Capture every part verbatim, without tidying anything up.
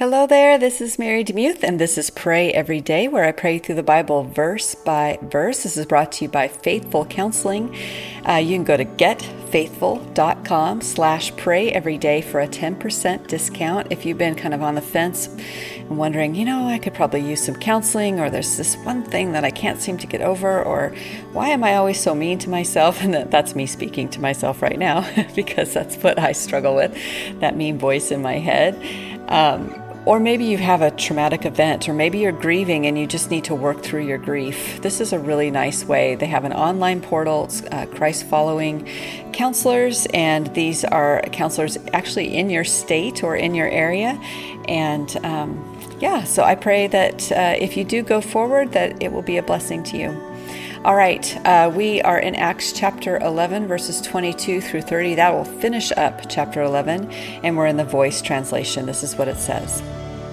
Hello there, this is Mary DeMuth, and this is Pray Every Day, where I pray through the Bible verse by verse. This is brought to you by Faithful Counseling. Uh, you can go to getfaithful.com slash pray every day for a ten percent discount if you've been kind of on the fence and wondering, you know, I could probably use some counseling, or there's this one thing that I can't seem to get over, or why am I always so mean to myself? And that, that's me speaking to myself right now because that's what I struggle with, that mean voice in my head. Um, Or maybe you have a traumatic event, or maybe you're grieving and you just need to work through your grief. This is a really nice way. They have an online portal, it's, uh, Christ Following Counselors, and these are counselors actually in your state or in your area. And um, yeah, so I pray that uh, if you do go forward, that it will be a blessing to you. All right, uh, we are in Acts chapter eleven, verses twenty-two through thirty. That will finish up chapter eleven, and we're in the Voice translation. This is what it says.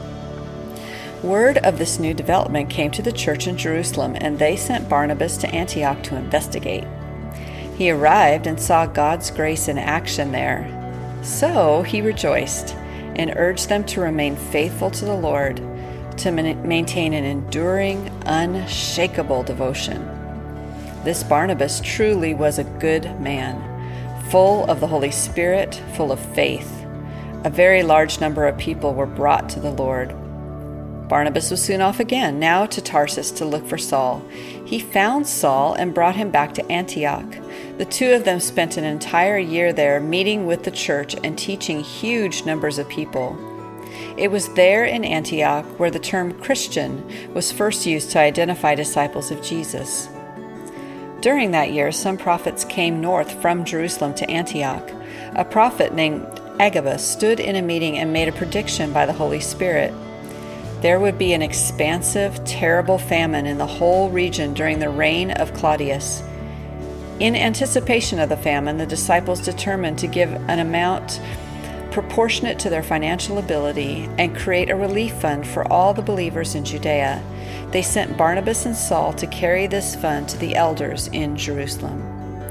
Word of this new development came to the church in Jerusalem, and they sent Barnabas to Antioch to investigate. He arrived and saw God's grace in action there. So he rejoiced and urged them to remain faithful to the Lord, to maintain an enduring, unshakable devotion. This Barnabas truly was a good man, full of the Holy Spirit, full of faith. A very large number of people were brought to the Lord. Barnabas was soon off again, now to Tarsus to look for Saul. He found Saul and brought him back to Antioch. The two of them spent an entire year there, meeting with the church and teaching huge numbers of people. It was there in Antioch where the term Christian was first used to identify disciples of Jesus. During that year, some prophets came north from Jerusalem to Antioch. A prophet named Agabus stood in a meeting and made a prediction by the Holy Spirit. There would be an expansive, terrible famine in the whole region during the reign of Claudius. In anticipation of the famine, the disciples determined to give an amount proportionate to their financial ability and create a relief fund for all the believers in Judea. They sent Barnabas and Saul to carry this fund to the elders in Jerusalem.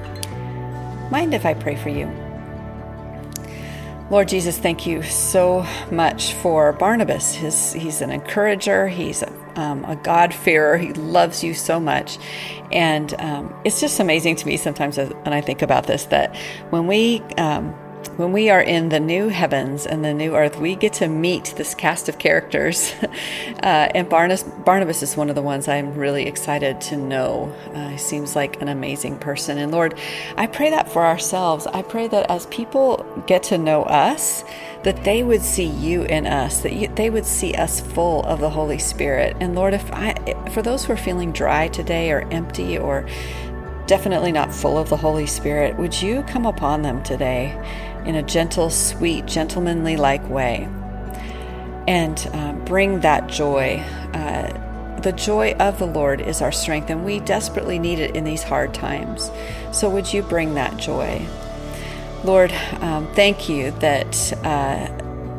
Mind if I pray for you? Lord Jesus, thank you so much for Barnabas. His, he's an encourager. He's a, um, a God-fearer. He loves you so much. And um, it's just amazing to me sometimes when I think about this, that when we... Um, When we are in the new heavens and the new earth, we get to meet this cast of characters. uh, and Barnabas, Barnabas is one of the ones I'm really excited to know. Uh, he seems like an amazing person. And Lord, I pray that for ourselves. I pray that as people get to know us, that they would see you in us, that you, they would see us full of the Holy Spirit. And Lord, if I, for those who are feeling dry today or empty or definitely not full of the Holy Spirit, would you come upon them today in a gentle, sweet, gentlemanly-like way, and um, bring that joy. Uh, the joy of the Lord is our strength, and we desperately need it in these hard times. So would you bring that joy? Lord, um, thank you that uh,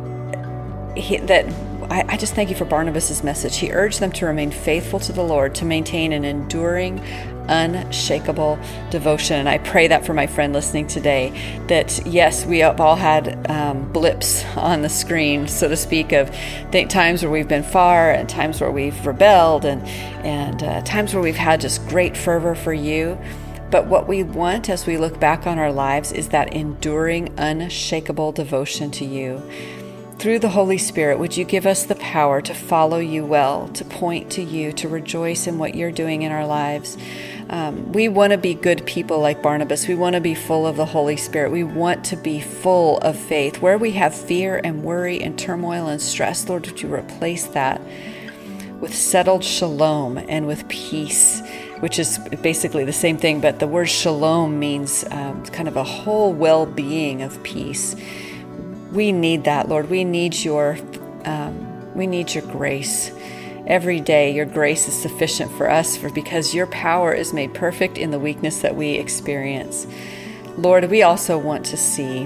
he, that I, I just thank you for Barnabas' message. He urged them to remain faithful to the Lord, to maintain an enduring, unshakable devotion. And I pray that for my friend listening today, that yes, we have all had um, blips on the screen, so to speak, of th- times where we've been far and times where we've rebelled and, and uh, times where we've had just great fervor for you. But what we want as we look back on our lives is that enduring, unshakable devotion to you. Through the Holy Spirit, would you give us the power to follow you well, to point to you, to rejoice in what you're doing in our lives. Um, we want to be good people like Barnabas. We want to be full of the Holy Spirit. We want to be full of faith. Where we have fear and worry and turmoil and stress, Lord, would you replace that with settled shalom and with peace, which is basically the same thing, but the word shalom means um, kind of a whole well-being of peace. We need that, Lord. We need your, um, we need your grace. Every day, your grace is sufficient for us, for because your power is made perfect in the weakness that we experience. Lord, we also want to see,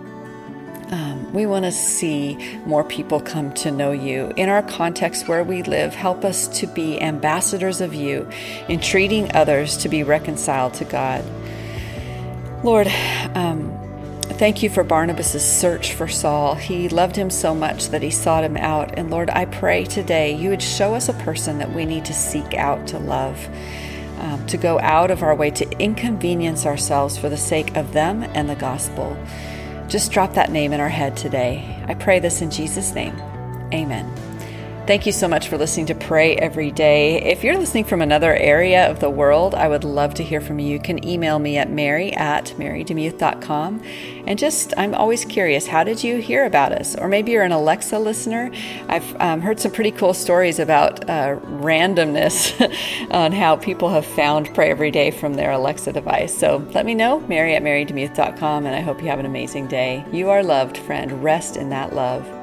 um, we want to see more people come to know you. In our context where we live, help us to be ambassadors of you in treating others to be reconciled to God. Lord, um, Thank you for Barnabas' search for Saul. He loved him so much that he sought him out. And Lord, I pray today you would show us a person that we need to seek out to love, um, to go out of our way to inconvenience ourselves for the sake of them and the gospel. Just drop that name in our head today. I pray this in Jesus' name. Amen. Thank you so much for listening to Pray Every Day. If you're listening from another area of the world, I would love to hear from you. You can email me at mary at mary demuth dot com. And just, I'm always curious, how did you hear about us? Or maybe you're an Alexa listener. I've um, heard some pretty cool stories about uh, randomness on how people have found Pray Every Day from their Alexa device. So let me know, mary at mary demuth dot com, and I hope you have an amazing day. You are loved, friend. Rest in that love.